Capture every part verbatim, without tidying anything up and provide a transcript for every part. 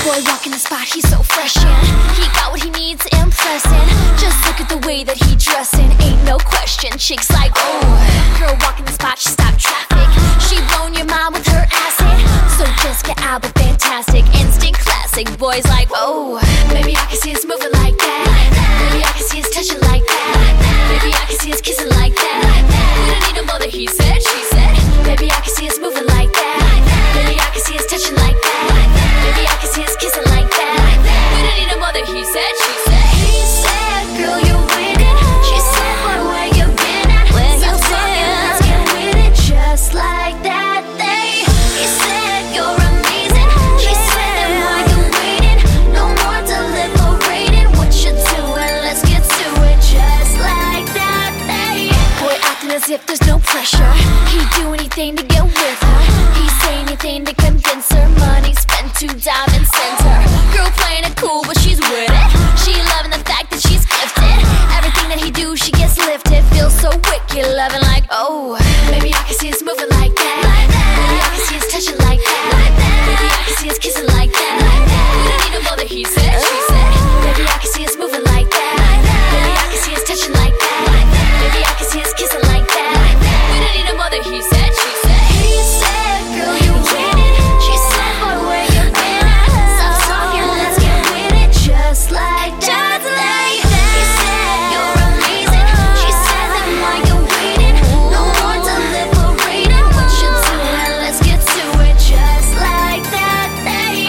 boy walking the spot, he's so fresh and he got what he needs, impressing. Just look at the way that he dressing, ain't no question. Chicks like, oh, girl walking the spot, she stopped traffic. She blown your mind with her acid. So Jessica Alba, fantastic, instant classic. Boys like, oh, maybe I can see us moving like that. Maybe I can see us touching like that. Maybe I can see us kissing like that. We don't need no more that he said, she said. Maybe I can see us moving like that. Maybe I can see us touching like that. Maybe I can see us kissing like that. We don't need no more that he said, she said. He said, girl, you're winning. She said, boy, where you been at? Where you been? Let's get with it, just like that. They, he said, you're amazing. She said, then why you waiting? No more deliberating. What you doing? Let's get to it, just like that. They, boy, acting as if there's no pressure. He'd do anything to get with her. He'd say anything to convince her. Money spent, two diamond cents her. Girl playing it cool, but she's with it. She loving the fact that she's gifted. Everything that he do, she gets lifted. Feels so wicked, loving like, oh, maybe I can see us moving like that. Maybe I can see us touching like that. Maybe I can see us kissing like that. We don't need no more that he said, she said. Maybe I can see us moving like that. Maybe I can see us touching like that. Maybe I can see us kissing like that. We don't need no more that he said, she said. He said, girl, you winning. She said, boy, where you been at? Stop talking, let's get with it, just like that. Just like that. He said, you're amazing. She said, then why you waiting? No more deliberating. What you doing? Let's get to it, just like that. They,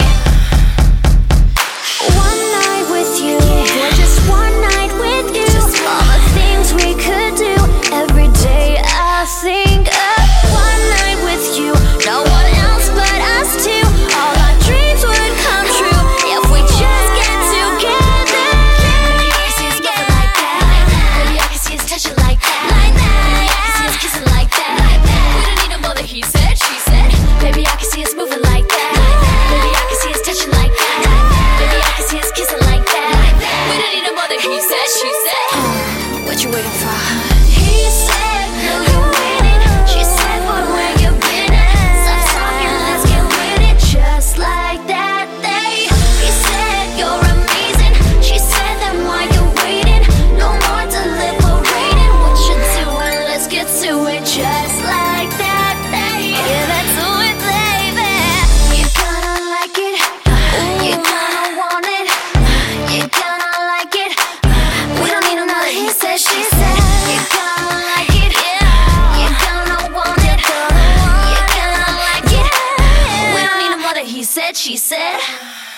one night with you, or just one night with you. All the things we could do every day. I think of one night with you, no one else but us two. All our dreams would come true if we just get together. Maybe I can see us moving like that. Maybe I can see us touching like that. Maybe I can see us kissing like that. We don't need no more that he said, she said. Maybe I can see us moving like that. Maybe I can see us touching like that. Maybe I can see us kissing like that. We don't need no more that he said, she said. What you waiting for? He said, girl, you're winning. She said, boy, where you been at? Stop talking, let's get with it, just like that. They, he said, you're amazing. She said, then why you waiting? No more deliberating. What you doing? Let's get to it, just like that. They, give it to it, baby. You gonna like it. You gonna want it. You gonna like it. We don't need no more that he said, she said. You gonna like it. You gonna want it. You gonna like it. We don't need no more that he said, she said.